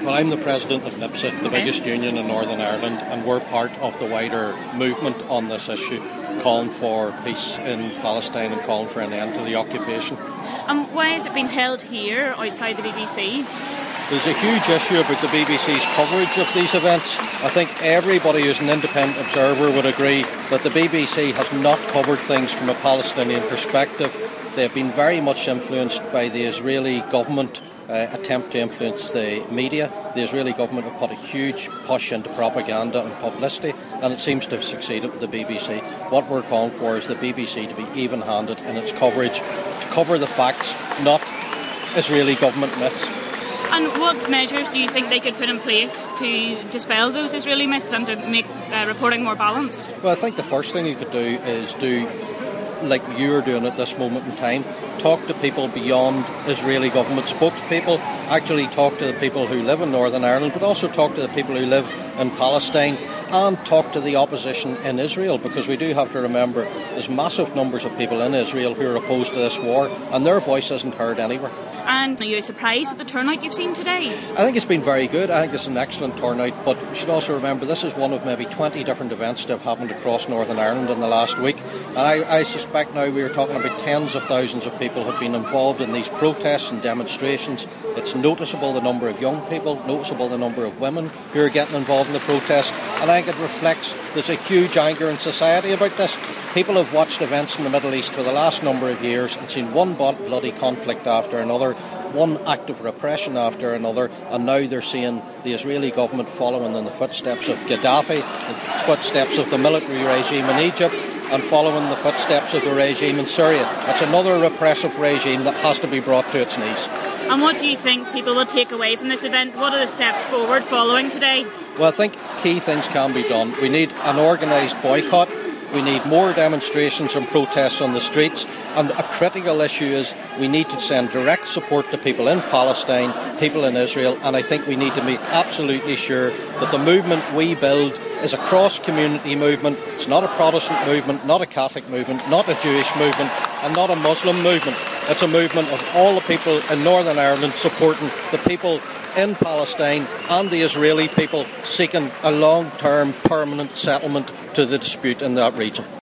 Well, I'm the president of NIPSA, the biggest union in Northern Ireland, and we're part of the wider movement on this issue, calling for peace in Palestine and calling for an end to the occupation. And why has it been held here outside the BBC? There's a huge issue about the BBC's coverage of these events. I think everybody who's an independent observer would agree that the BBC has not covered things from a Palestinian perspective. They've been very much influenced by the Israeli government attempt to influence the media. The Israeli government have put a huge push into propaganda and publicity, and it seems to have succeeded with the BBC. What we're calling for is the BBC to be even-handed in its coverage, to cover the facts, not Israeli government myths. And what measures do you think they could put in place to dispel those Israeli myths and to make reporting more balanced? Well, I think the first thing you could do is do like you're doing at this moment in time. Talk to people beyond Israeli government spokespeople. Actually talk to the people who live in Northern Ireland, but also talk to the people who live in Palestine, and talk to the opposition in Israel, because we do have to remember there's massive numbers of people in Israel who are opposed to this war, and their voice isn't heard anywhere. And are you surprised at the turnout you've seen today? I think it's been very good. I think it's an excellent turnout, but you should also remember this is one of maybe 20 different events that have happened across Northern Ireland in the last week. And I suspect now we are talking about tens of thousands of people have been involved in these protests and demonstrations. It's noticeable the number of young people, noticeable the number of women who are getting involved in the protests, and I think it reflects there's a huge anger in society about this. People have watched events in the Middle East for the last number of years and seen one bloody conflict after another, one act of repression after another, and now they're seeing the Israeli government following in the footsteps of Gaddafi, the footsteps of the military regime in Egypt, and following the footsteps of the regime in Syria. It's another repressive regime that has to be brought to its knees. And what do you think people will take away from this event? What are the steps forward following today? Well, I think key things can be done. We need an organised boycott. We need more demonstrations and protests on the streets, and a critical issue is we need to send direct support to people in Palestine, people in Israel, and I think we need to make absolutely sure that the movement we build is a cross-community movement. It's not a Protestant movement, not a Catholic movement, not a Jewish movement, and not a Muslim movement. It's a movement of all the people in Northern Ireland supporting the people in Palestine and the Israeli people seeking a long-term permanent settlement to the dispute in that region.